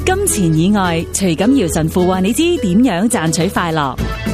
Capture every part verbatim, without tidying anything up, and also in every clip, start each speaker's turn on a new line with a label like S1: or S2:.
S1: 金錢以外，徐錦堯神父話你知點樣賺取快樂。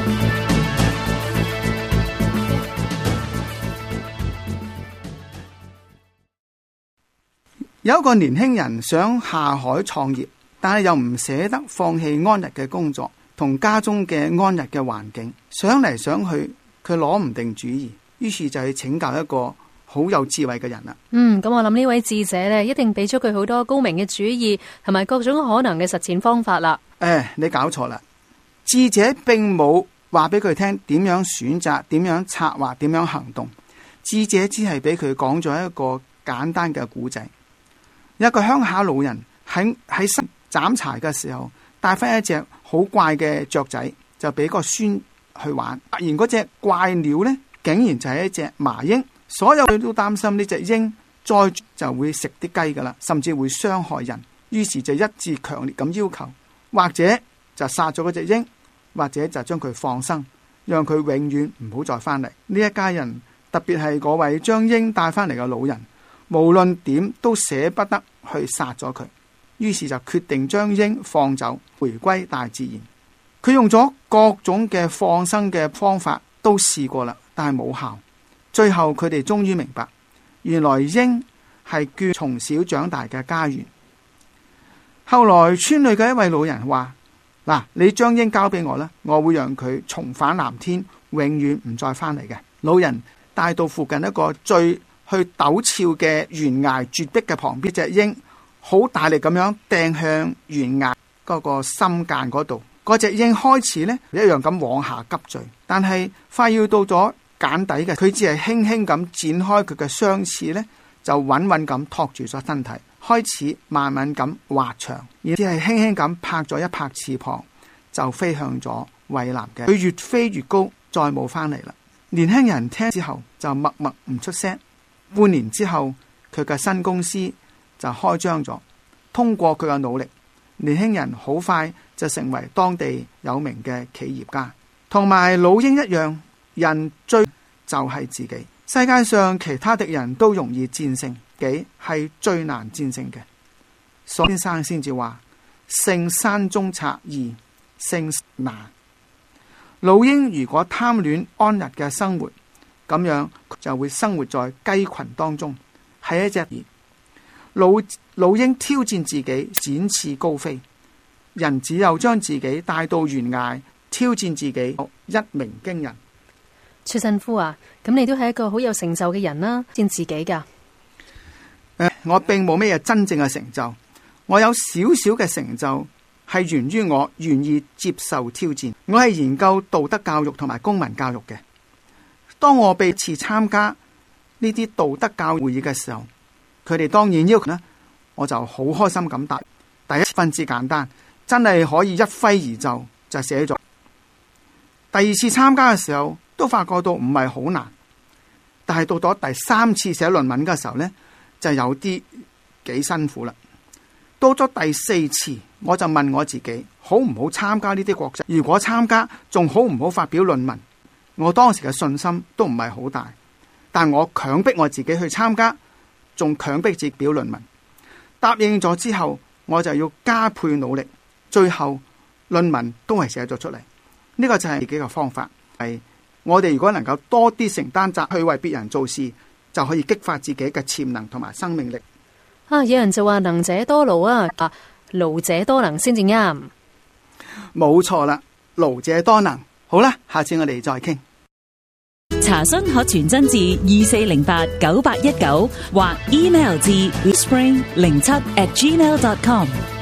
S2: 有一個年輕人想下海創業，但係又唔捨得放棄安逸嘅工作同家中嘅安逸嘅環境，想嚟想去佢攞唔定主意，於是就去請教一個好有智慧嘅人啦。
S3: 嗯，咁我諗呢位智者呢，一定俾咗佢好多高明嘅主意同埋各種可能嘅實踐方法啦。
S2: 誒、哎，你搞錯啦！智者並冇話俾佢聽點樣選擇、點樣策劃、點樣行動。智者只係俾佢講咗一個簡單嘅故仔。一個鄉下老人喺喺斬柴嘅時候，帶翻一隻好怪嘅雀仔，就俾個孫去玩。突然嗰隻怪鳥呢，竟然就係一隻麻鷹。所有人都擔心呢隻鷹再就會食啲雞噶啦，甚至會傷害人。於是就一致強烈咁要求，或者就殺咗嗰隻鷹，或者就將佢放生，讓佢永遠唔好再翻嚟。呢一家人，特別係嗰位將鷹帶翻嚟嘅老人，無論點都捨不得去殺咗佢，於是就決定將鷹放走，回歸大自然。佢用咗各種嘅放生嘅方法都試過啦，但係冇效。最後佢哋終於明白，原來鷹係眷從小長大嘅家園。後來村裏嘅一位老人話：嗱，你將鷹交俾我啦，我會讓佢重返藍天，永遠唔再翻嚟嘅。老人帶到附近一個最去陡峭嘅懸崖絕壁嘅旁邊，隻鷹好大力咁樣掟向懸崖嗰個深澗嗰度。嗰隻鷹開始呢一樣咁往下急墜，但係快要到咗澗底嘅，佢只係輕輕咁展開佢嘅雙翅呢，就穩穩咁托住咗身體，開始慢慢咁滑翔，而只係輕輕咁拍咗一拍翅膀，就飛向咗蔚藍嘅。佢越飛越高，再冇翻嚟啦。年輕人聽之後就默默唔出聲。半年之後，佢嘅新公司就開張咗。通過佢嘅努力，年輕人好快就成為當地有名嘅企業家。同埋老鷹一樣，人最就係自己。世界上其他敵人都容易戰勝，己係最難戰勝嘅。所以先生先至話：勝山中賊易，勝難。老鷹如果貪戀安逸嘅生活，咁樣就會生活在雞群當中，係一隻老老鷹挑戰自己，展翅高飛。人只有將自己帶到懸崖，挑戰自己，一鳴驚人。
S3: 徐神父啊，咁你都係一個好有成就嘅人啦，戰自己噶。
S2: 呃、我並冇咩真正嘅成就，我有少少嘅成就係源於我願意接受挑戰。我係研究道德教育同埋公民教育嘅。當我被次參加呢啲道德教會議嘅時候，佢哋當然要求呢，我就好開心咁答。第一分之簡單，真係可以一揮而就就寫咗。第二次參加嘅時候，都發覺到唔係好難，但係到咗第三次寫論文嘅時候呢，就有啲幾辛苦啦。到咗第四次，我就問我自己，好唔好參加呢啲國際？如果參加，仲好唔好發表論文？我當時嘅信心都唔係好大，但我強迫我自己去參加，仲強迫自己表論文。答應咗之後，我就要加倍努力，最後論文都係寫咗出嚟。呢個就係自己嘅方法。係我哋如果能夠多啲承擔責去為別人做事，就可以激發自己嘅潛能同埋生命力。
S3: 啊，有人就話能者多勞啊，啊勞者多能先至啱。
S2: 冇錯啦，勞者多能。好啦，下次我哋再傾。
S1: 查詢可傳真至二四零八九八一九或 email 至 whispering 零七 at gmail dot com。